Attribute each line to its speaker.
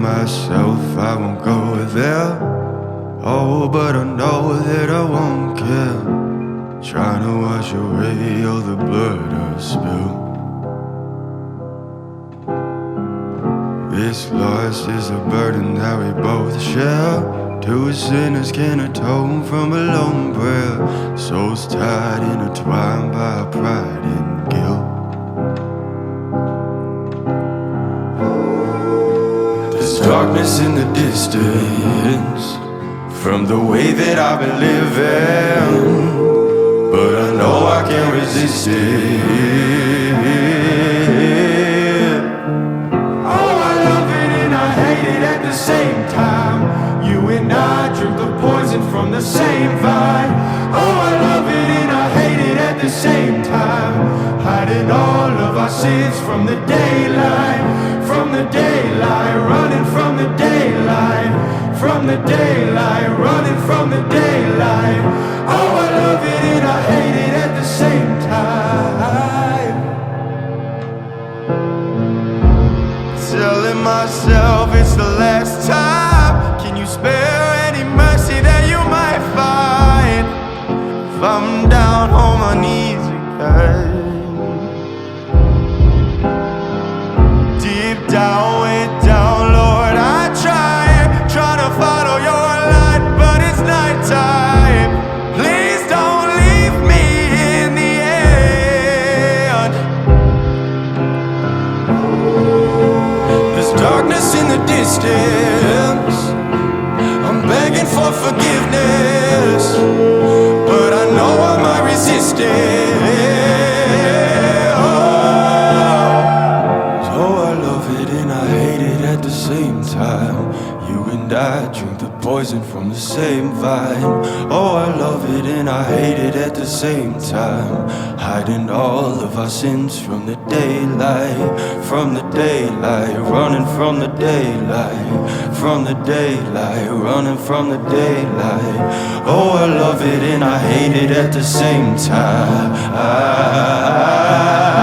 Speaker 1: myself, I won't go there. Oh, but I know that I won't care. Trying to wash away all the blood I spilled. This loss is a burden that we both share. Two sinners can atone from a lone prayer. Souls tied, intertwined by our pride and guilt. There's darkness in the distance from the way that I've been living, but I know I can't resist it. Oh, I love it and I hate it at the same time. You and I drink the poison from the same vine. Oh, I love it and I hate it at the same time. Hiding all of our sins from the daylight, from the daylight, running from the daylight, from the daylight, running from the daylight. Oh, I love it and I hate it at the same time. Telling myself it's the last time. Can you spare any mercy that you might find if I'm down on my knees again? Deep down, way down, Lord, I try to follow your light, but it's nighttime. Please don't leave me in the end. There's darkness in the distance. I'm begging for forgiveness, but I know I might resist it. At the same time, you and I drink the poison from the same vine. Oh, I love it and I hate it at the same time. Hiding all of our sins from the daylight, from the daylight, running from the daylight, from the daylight, running from the daylight. Oh, I love it and I hate it at the same time.